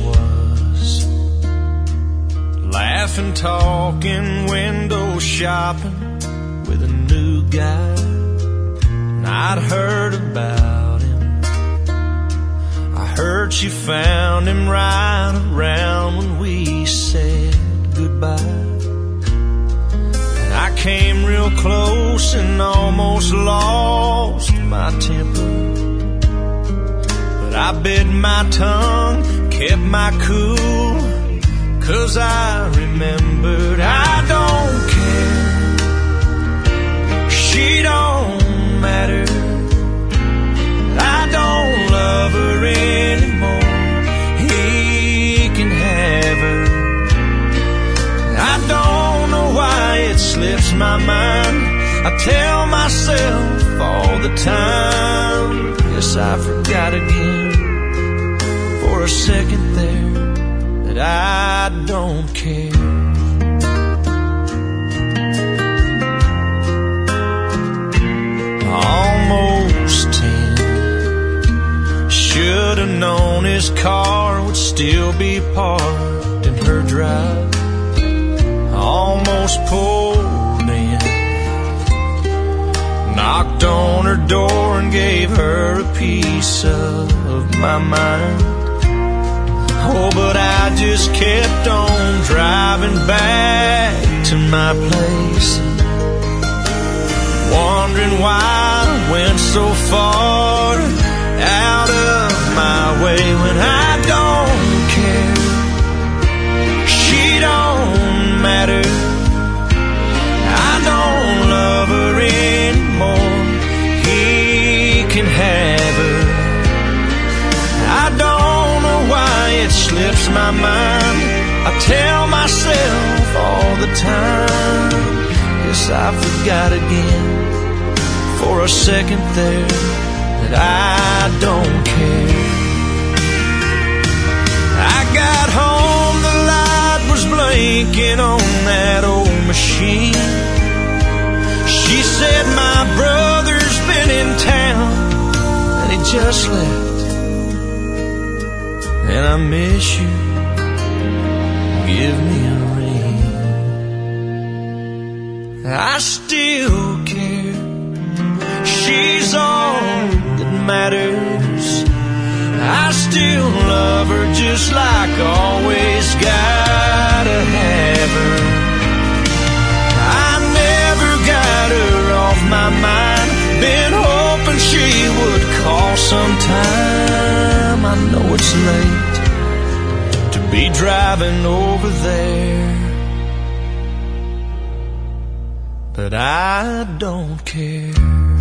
was, laughing, talking, window shopping with a new guy. And I'd heard about him. I heard she found him right around when we said goodbye. And I came real close and almost lost my temper, but I bit my tongue, kept my cool, 'cause I remembered I don't care, she don't matter, I don't love her anymore, he can have her. I don't know why it slips my mind, I tell myself all the time, yes, I forgot again for a second there that I don't care. Almost 10, should have known his car would still be parked in her drive. Almost pulled in, knocked on her door and gave her a piece of my mind. Oh, but I just kept on driving back to my place, wondering why I went so far out of my way when I don't care, she don't matter, I don't love her anymore, he can have her. I don't know why it slips my mind, I tell myself all the time, yes, I forgot again for a second there that I don't care. I got home, the light was blinking on that old machine. She said my brother's been in town and he just left, and I miss you, give me a ring. I still care, she's all that matters, I still love her just like always, gotta have her. I never got her off my mind, been hoping she would call sometime. I know it's late to be driving over there, but I don't care.